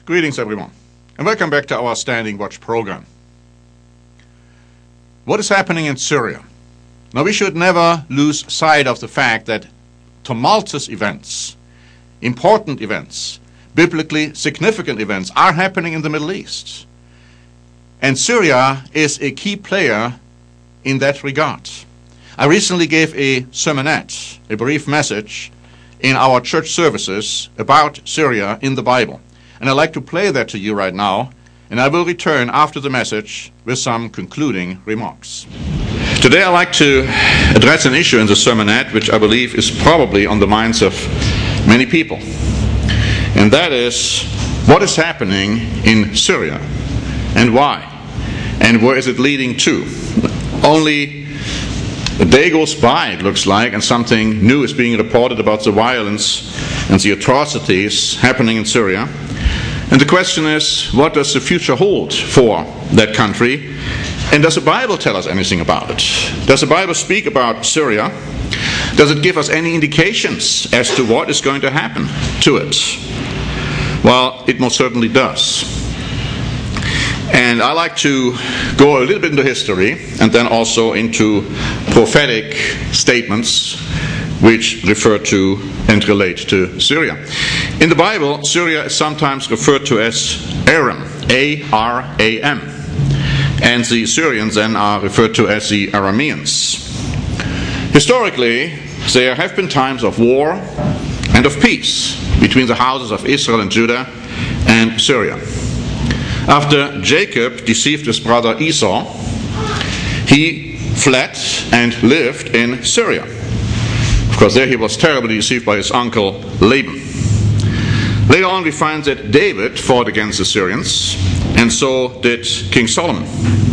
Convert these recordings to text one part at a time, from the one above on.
Greetings, everyone, and welcome back to our Standing Watch program. What is happening in Syria? Now, we should never lose sight of the fact that tumultuous events, important events, biblically significant events are happening in the Middle East. And Syria is a key player in that regard. I recently gave a sermonette, a brief message, in our church services about Syria in the Bible. And I'd like to play that to you right now, and I will return after the message with some concluding remarks. Today I'd like to address an issue in the sermonette which I believe is probably on the minds of many people. And that is, what is happening in Syria and why? And where is it leading to? Only a day goes by, it looks like, and something new is being reported about the violence and the atrocities happening in Syria. And the question is, what does the future hold for that country? And does the Bible tell us anything about it? Does the Bible speak about Syria? Does it give us any indications as to what is going to happen to it? Well, it most certainly does. And I like to go a little bit into history and then also into prophetic statements which refer to and relate to Syria. In the Bible, Syria is sometimes referred to as Aram, A-R-A-M. And the Syrians then are referred to as the Arameans. Historically, there have been times of war and of peace between the houses of Israel and Judah and Syria. After Jacob deceived his brother Esau, he fled and lived in Syria. Of course, there he was terribly deceived by his uncle Laban. Later on we find that David fought against the Syrians, and so did King Solomon.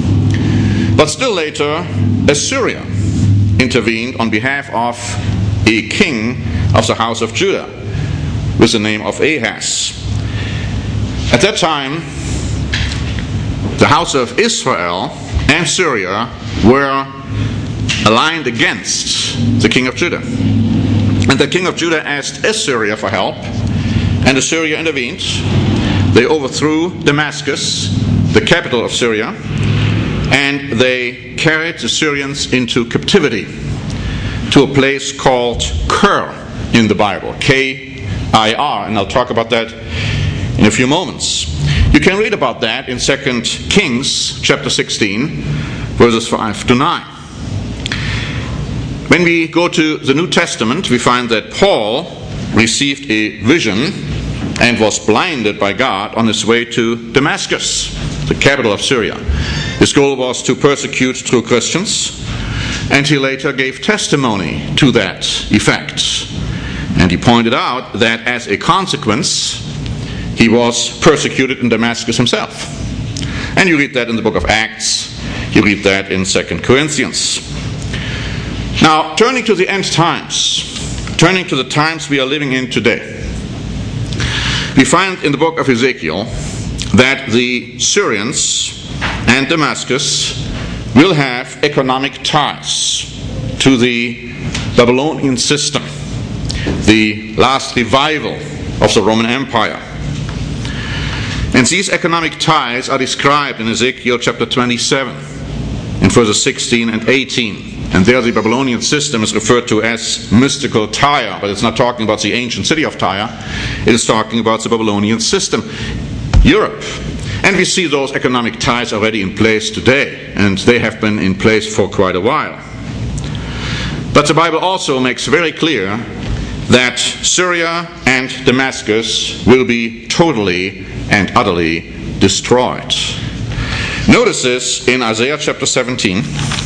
But still later, Assyria intervened on behalf of a king of the house of Judah with the name of Ahaz. At that time, the house of Israel and Syria were aligned against the king of Judah. And the king of Judah asked Assyria for help, and Assyria intervened. They overthrew Damascus, the capital of Syria, and they carried the Syrians into captivity to a place called Kir in the Bible, K-I-R, and I'll talk about that in a few moments. You can read about that in 2 Kings chapter 16, verses 5 to 9. When we go to the New Testament, we find that Paul received a vision and was blinded by God on his way to Damascus, the capital of Syria. His goal was to persecute true Christians, and he later gave testimony to that effect. And he pointed out that as a consequence, he was persecuted in Damascus himself. And you read that in the book of Acts. You read that in 2 Corinthians. Now, turning to the end times, turning to the times we are living in today, we find in the book of Ezekiel that the Syrians and Damascus will have economic ties to the Babylonian system, the last revival of the Roman Empire. And these economic ties are described in Ezekiel chapter 27 in verses 16 and 18. And there the Babylonian system is referred to as mystical Tyre, but it's not talking about the ancient city of Tyre. It is talking about the Babylonian system, Europe. And we see those economic ties already in place today, and they have been in place for quite a while. But the Bible also makes very clear that Syria and Damascus will be totally and utterly destroyed. Notice this in Isaiah chapter 17.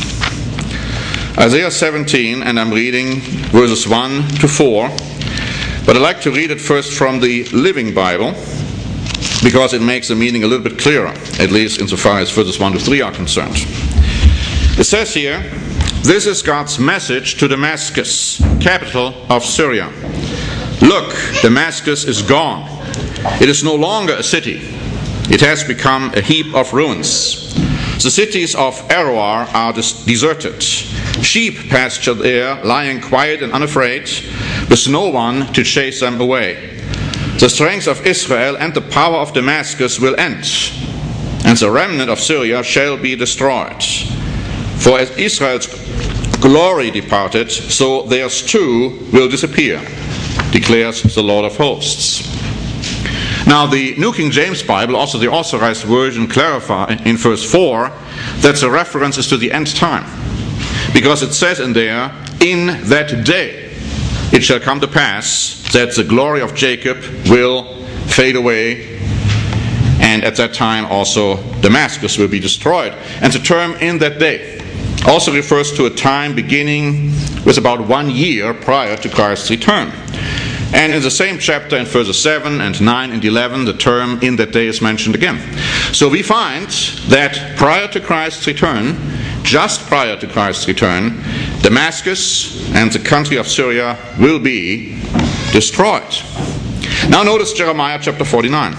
Isaiah 17, and I'm reading verses 1 to 4. But I'd like to read it first from the Living Bible, because it makes the meaning a little bit clearer, at least insofar as verses 1 to 3 are concerned. It says here, "This is God's message to Damascus, capital of Syria. Look, Damascus is gone. It is no longer a city. It has become a heap of ruins. The cities of Aroer are deserted. Sheep pasture there, lying quiet and unafraid, with no one to chase them away. The strength of Israel and the power of Damascus will end, and the remnant of Syria shall be destroyed. For as Israel's glory departed, so theirs too will disappear, declares the Lord of hosts. Now the New King James Bible, also the Authorized Version, clarify in verse 4 that the reference is to the end time. Because it says in there, in that day it shall come to pass that the glory of Jacob will fade away, and at that time also Damascus will be destroyed. And the term in that day also refers to a time beginning with about 1 year prior to Christ's return. And in the same chapter, in verses 7 and 9 and 11, the term in that day is mentioned again. So we find that prior to Christ's return, just prior to Christ's return, Damascus and the country of Syria will be destroyed. Now notice Jeremiah chapter 49.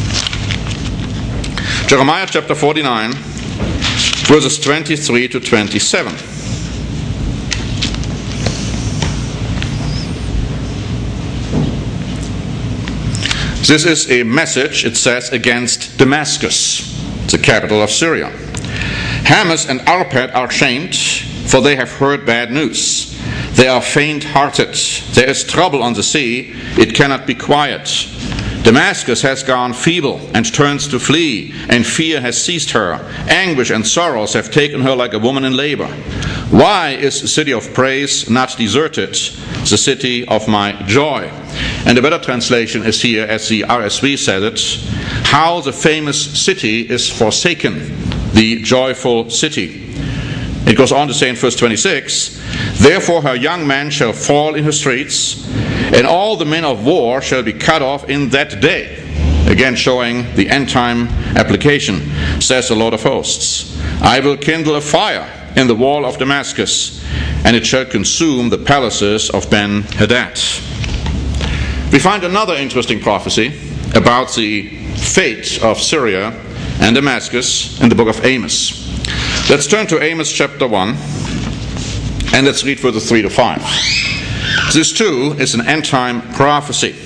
Jeremiah chapter 49, verses 23 to 27. This is a message, it says, against Damascus, the capital of Syria. Hamas and Arpad are shamed, for they have heard bad news. They are faint-hearted. There is trouble on the sea. It cannot be quiet. Damascus has gone feeble and turns to flee, and fear has seized her. Anguish and sorrows have taken her like a woman in labor. Why is the city of praise not deserted, the city of my joy? And a better translation is here, as the RSV said it, how the famous city is forsaken, the joyful city. It goes on to say in verse 26, therefore her young men shall fall in her streets, and all the men of war shall be cut off in that day. Again showing the end time application, says the Lord of hosts. I will kindle a fire in the wall of Damascus, and it shall consume the palaces of Ben-Hadad. We find another interesting prophecy about the fate of Syria and Damascus in the book of Amos. Let's turn to Amos chapter 1, and let's read verses 3 to 5. This too is an end-time prophecy.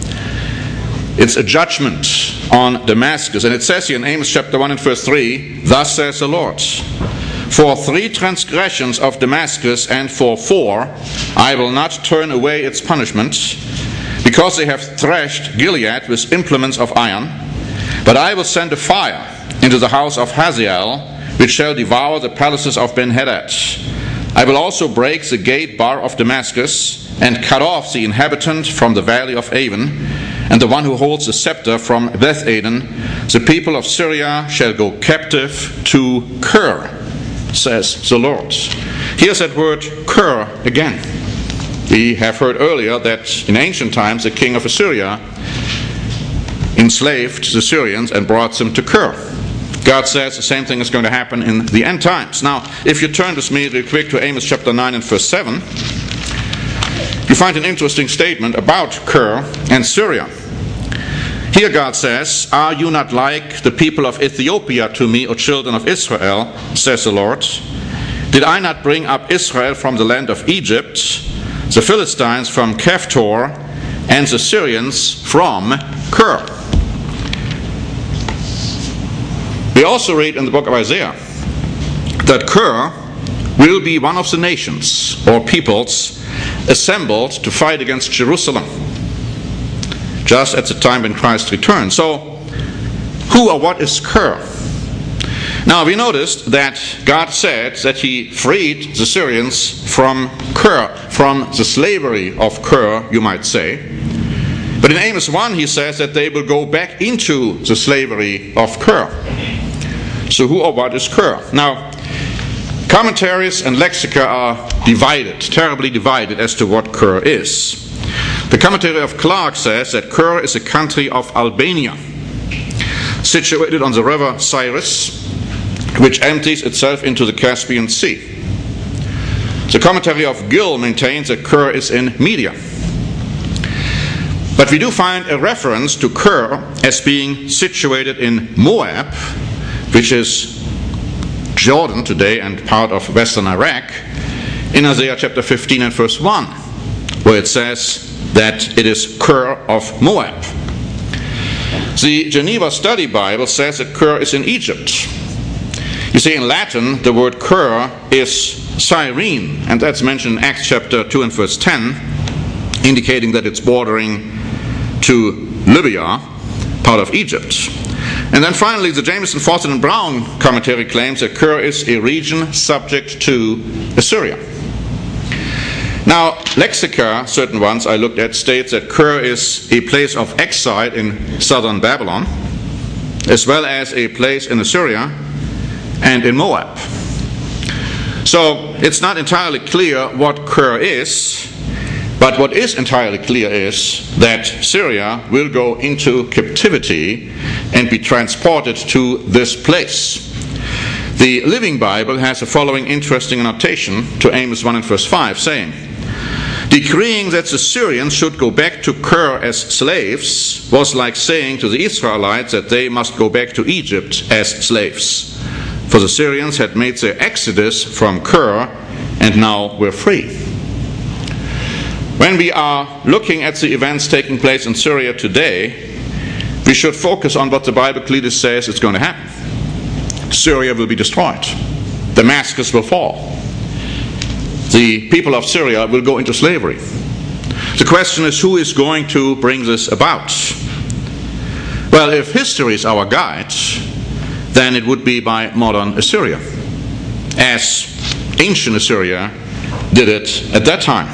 It's a judgment on Damascus, and it says here in Amos chapter 1 and verse 3, thus says the Lord, for 3 transgressions of Damascus and for 4 I will not turn away its punishment, because they have threshed Gilead with implements of iron. But I will send a fire into the house of Hazael, which shall devour the palaces of Ben-Hadad. I will also break the gate bar of Damascus, and cut off the inhabitant from the valley of Avon, and the one who holds the scepter from Beth-Aden. The people of Syria shall go captive to Kir, says the Lord. Here's that word Kir again. We have heard earlier that in ancient times the king of Assyria enslaved the Syrians and brought them to Kir. God says the same thing is going to happen in the end times. Now, if you turn with me real quick to Amos chapter 9 and verse 7, you find an interesting statement about Kir and Syria. Here God says, are you not like the people of Ethiopia to me, O children of Israel, says the Lord? Did I not bring up Israel from the land of Egypt, the Philistines from Caphtor, and the Syrians from Kir? We also read in the book of Isaiah that Kir will be one of the nations or peoples assembled to fight against Jerusalem, just at the time when Christ returned. So, who or what is Kir? Now, we noticed that God said that he freed the Syrians from Kir, from the slavery of Kir, you might say. But in Amos 1, he says that they will go back into the slavery of Kir. So who or what is Kir? Now, commentaries and lexica are divided, terribly divided as to what Kir is. The commentary of Clark says that Kir is a country of Albania, situated on the river Cyrus, which empties itself into the Caspian Sea. The commentary of Gill maintains that Kir is in Media. But we do find a reference to Kir as being situated in Moab, which is Jordan today and part of western Iraq, in Isaiah chapter 15 and verse 1, where it says that it is Kir of Moab. The Geneva Study Bible says that Ker is in Egypt. You see, in Latin, the word Ker is Cyrene, and that's mentioned in Acts chapter 2 and verse 10, indicating that it's bordering to Libya, part of Egypt. And then finally, the Jameson, Fawcett, and Brown commentary claims that Ker is a region subject to Assyria. Now, Lexica, certain ones I looked at, states that Ker is a place of exile in southern Babylon, as well as a place in Assyria and in Moab. So, it's not entirely clear what Ker is, but what is entirely clear is that Syria will go into captivity and be transported to this place. The Living Bible has the following interesting annotation to Amos 1 and verse 5, saying, decreeing that the Syrians should go back to Ker as slaves was like saying to the Israelites that they must go back to Egypt as slaves. For the Syrians had made their exodus from Ker and now were free. When we are looking at the events taking place in Syria today, we should focus on what the Bible clearly says is going to happen. Syria will be destroyed. Damascus will fall. The people of Syria will go into slavery. The question is, who is going to bring this about? Well, if history is our guide, then it would be by modern Assyria, as ancient Assyria did it at that time.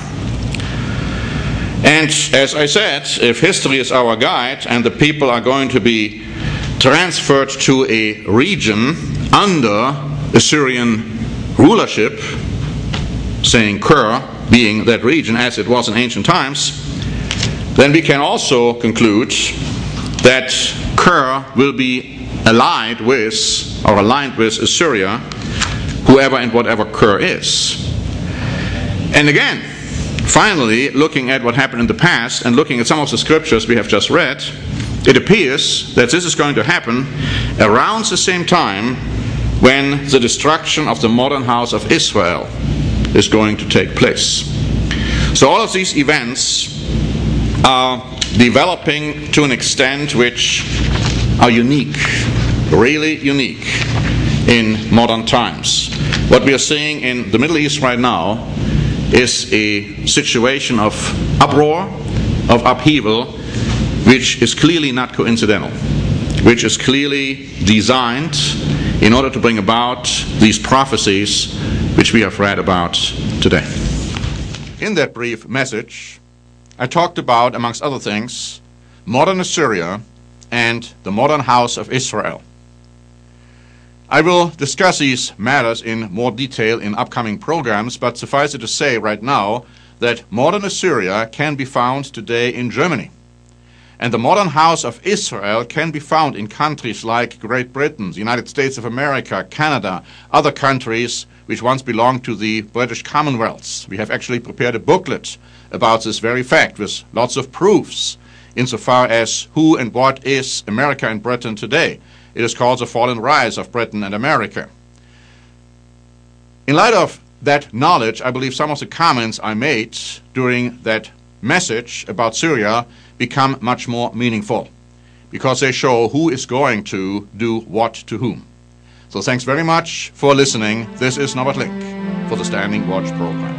And as I said, if history is our guide and the people are going to be transferred to a region under Assyrian rulership, saying Ker being that region as it was in ancient times, then we can also conclude that Ker will be aligned with Assyria, whoever and whatever Ker is. And again, finally, looking at what happened in the past and looking at some of the scriptures we have just read, it appears that this is going to happen around the same time when the destruction of the modern house of Israel is going to take place. So all of these events are developing to an extent which are unique, really unique in modern times. What we are seeing in the Middle East right now is a situation of uproar, of upheaval, which is clearly not coincidental, which is clearly designed in order to bring about these prophecies which we have read about today. In that brief message, I talked about, amongst other things, modern Assyria and the modern house of Israel. I will discuss these matters in more detail in upcoming programs, but suffice it to say right now that modern Assyria can be found today in Germany. And the modern house of Israel can be found in countries like Great Britain, the United States of America, Canada, other countries which once belonged to the British Commonwealth. We have actually prepared a booklet about this very fact with lots of proofs insofar as who and what is America and Britain today. It is called The Fall and Rise of Britain and America. In light of that knowledge, I believe some of the comments I made during that message about Syria become much more meaningful because they show who is going to do what to whom. So thanks very much for listening. This is Norbert Link for the Standing Watch program.